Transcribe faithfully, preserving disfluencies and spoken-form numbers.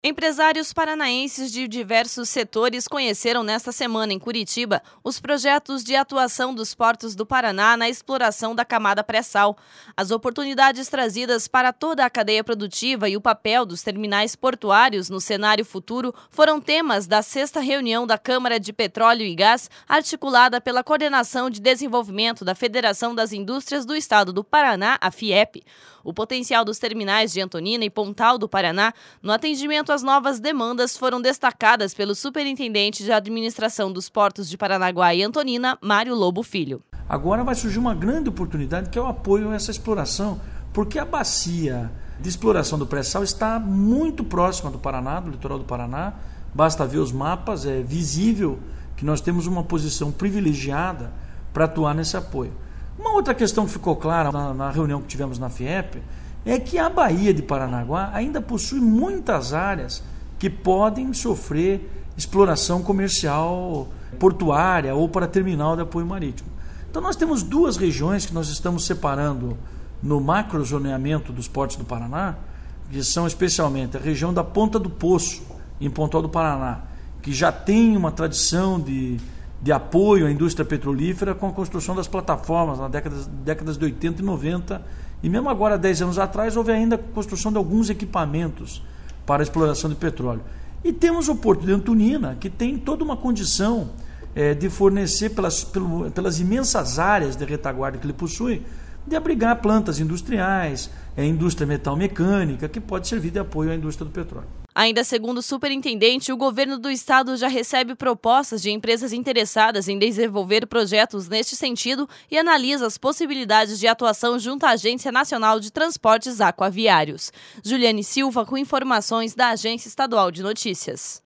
Empresários paranaenses de diversos setores conheceram nesta semana em Curitiba os projetos de atuação dos portos do Paraná na exploração da camada pré-sal. As oportunidades trazidas para toda a cadeia produtiva e o papel dos terminais portuários no cenário futuro foram temas da sexta reunião da Câmara de Petróleo e Gás, articulada pela Coordenação de Desenvolvimento da Federação das Indústrias do Estado do Paraná, a FIEP. O potencial dos terminais de Antonina e Pontal do Paraná no atendimento às novas demandas foram destacadas pelo superintendente de administração dos portos de Paranaguá e Antonina, Mário Lobo Filho. Agora vai surgir uma grande oportunidade que é o apoio a essa exploração, porque a bacia de exploração do pré-sal está muito próxima do Paraná, do litoral do Paraná. Basta ver os mapas, é visível que nós temos uma posição privilegiada para atuar nesse apoio. Uma outra questão que ficou clara na, na reunião que tivemos na FIEP é que a Baía de Paranaguá ainda possui muitas áreas que podem sofrer exploração comercial portuária ou para terminal de apoio marítimo. Então nós temos duas regiões que nós estamos separando no macrozoneamento dos portos do Paraná, que são especialmente a região da Ponta do Poço, em Pontal do Paraná, que já tem uma tradição de de apoio à indústria petrolífera com a construção das plataformas nas décadas, décadas de oitenta e noventa, e mesmo agora, dez anos atrás, houve ainda a construção de alguns equipamentos para a exploração de petróleo. E temos o Porto de Antonina, que tem toda uma condição é, de fornecer, pelas, pelo, pelas imensas áreas de retaguarda que ele possui, de abrigar plantas industriais, é, indústria metal-mecânica, que pode servir de apoio à indústria do petróleo. Ainda segundo o superintendente, o governo do estado já recebe propostas de empresas interessadas em desenvolver projetos neste sentido e analisa as possibilidades de atuação junto à Agência Nacional de Transportes Aquaviários. Juliane Silva com informações da Agência Estadual de Notícias.